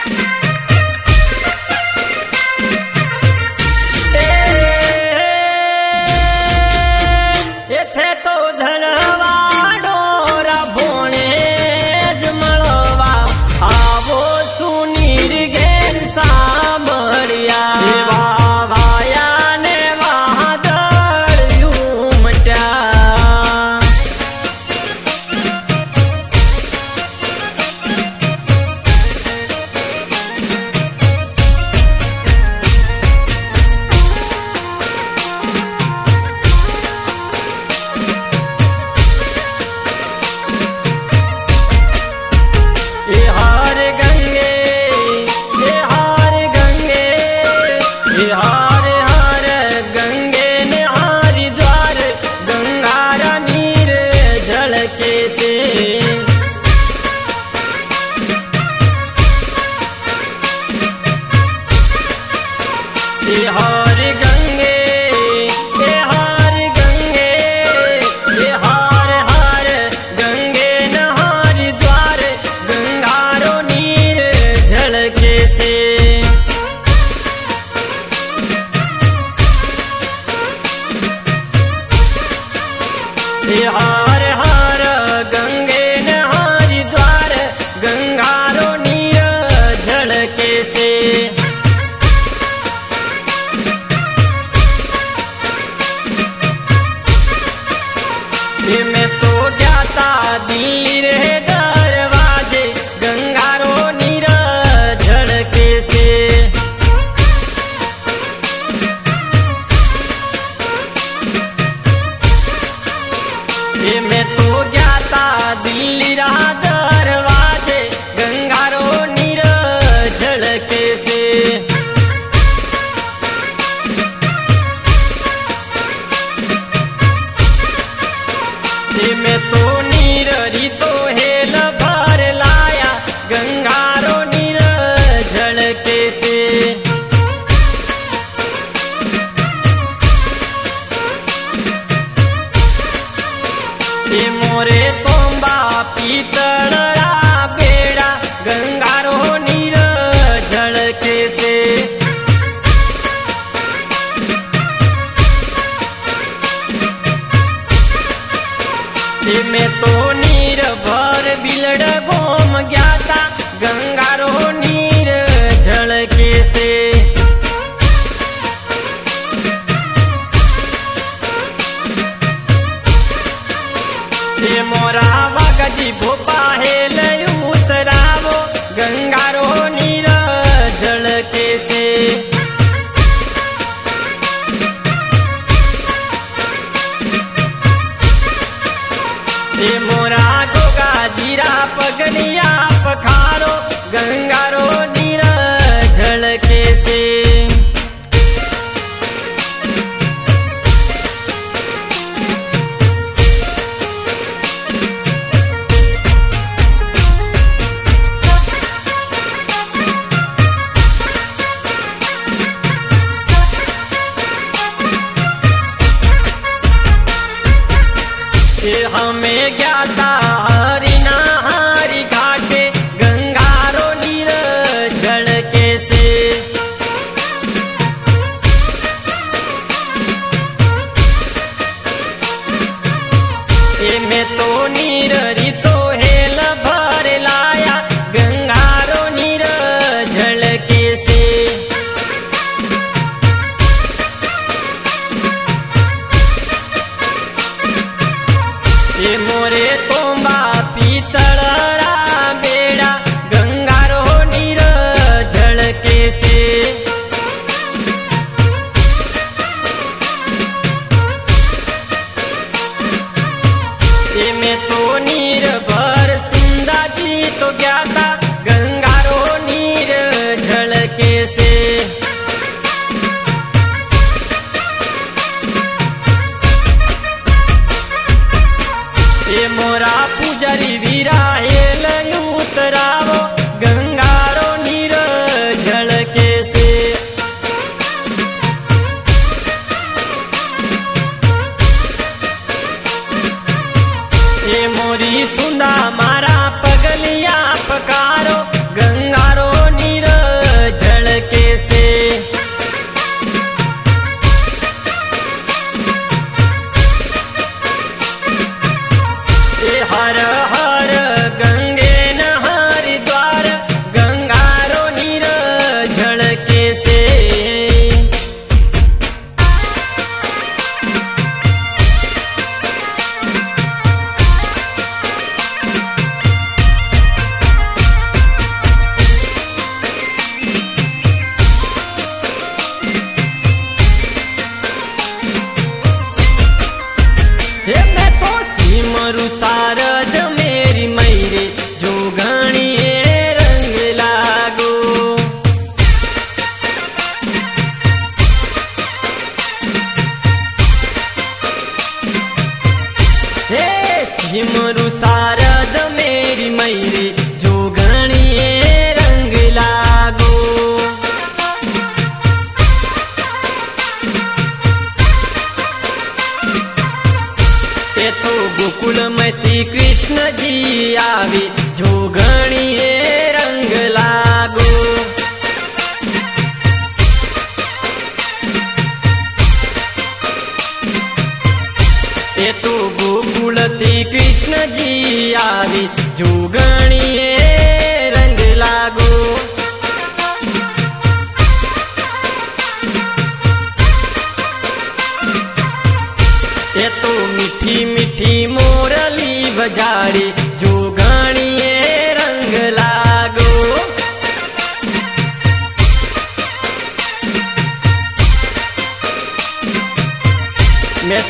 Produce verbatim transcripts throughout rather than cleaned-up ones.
हर हर गंगे न हरिद्वार गंगारो नीर झलके से मैं तो जाता दिल्ली रे दरवाजे गंगारो नीर झलके से मैं तो जाता दिल्ली रहा दरवाजे गंगारो नीर झलके से मैं तो नीर री तो हेल भर लाया गंगारो नीर झलके से मोरे तोंबा पीतल बेड़ा गंगारो नीर झलके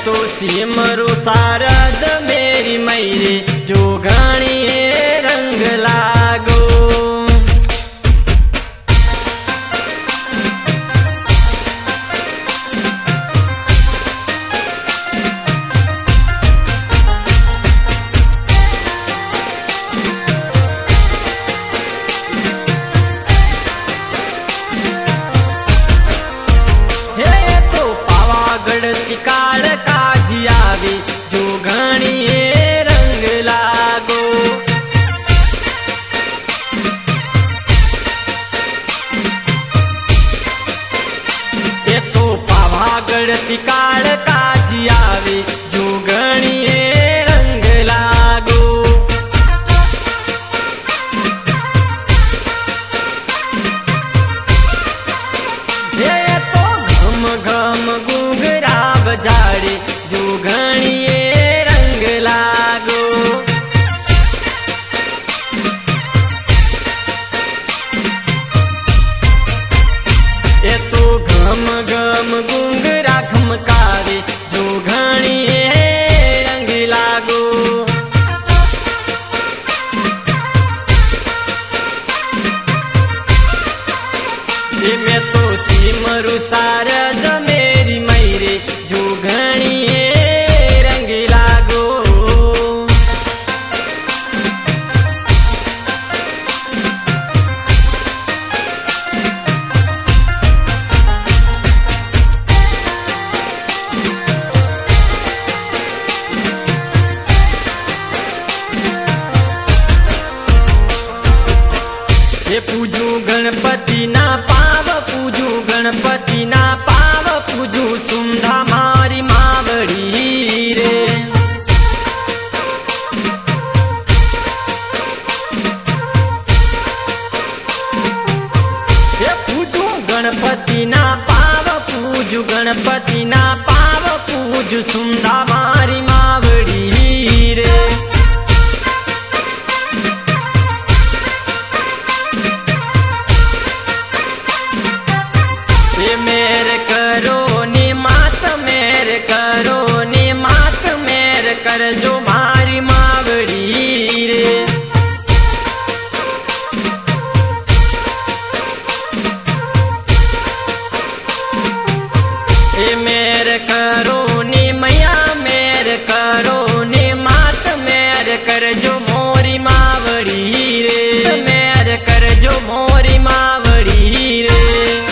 तो सिमरू शारद मेरी मैरे जोगणी रंग लागो। काल काजी आवे जोगणी रंग लागो। ये तो पावागढ़ काल काजी आवे जोगणी रंग लागो। ये तो घम घम गुंगरा बजाड़े जोगणी रंग लागो। ये तो घम घम गुंगरा खमकावे जोगणी रंग लागो। ये मैं तो सिमरू शारद मेरी मैरे जोगणी रंग लागो। ये पूजू गणपति ना पाव पूजू गणपति ना पाव पूजू सुंधा मारी मावड़ी रे। ये पूजू गणपति ना पाव पूजू गणपति ना पाव पूजू सुंधा मारी मावड़ी रे। मेरे करो नी मात मेरे करो नी मात मेरे कर जो मारी मावड़ी रे। ये मेरे करो नी मैया मेरे करो नी मात मेरे कर जो मोरी मावड़ी रे। मेरे कर जो मोरी मावड़ी रे।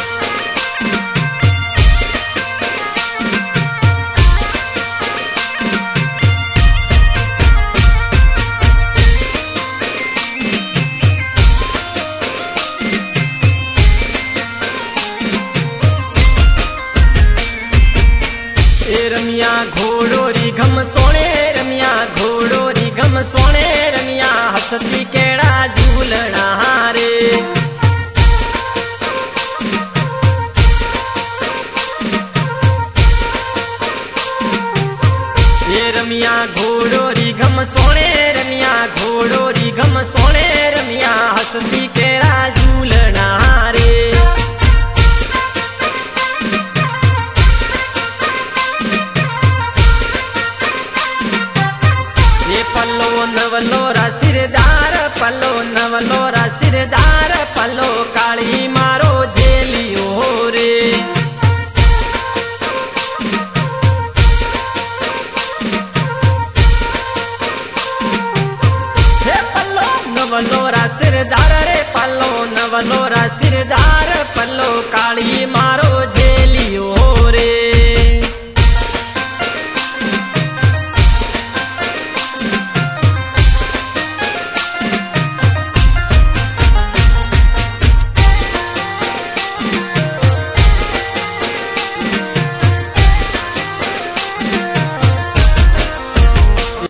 रमिया घोड़ो री घम सोने रमिया घोड़ो री घम सोने रमिया हसती केड़ा झूलना रे। ये रमिया घोड़ो री घम सोने रमिया घोड़ो री घम सोने रमिया हसती केड़ा झूलना रे। पल्लो नवलोरा सिरदार पल्लो नवलोरा सिरदार पल्लो काली मारो जेलियो रे। हे पल्लो नवलोरा सिरदार रे पल्लो नवलोरा सिरदार पल्लो काली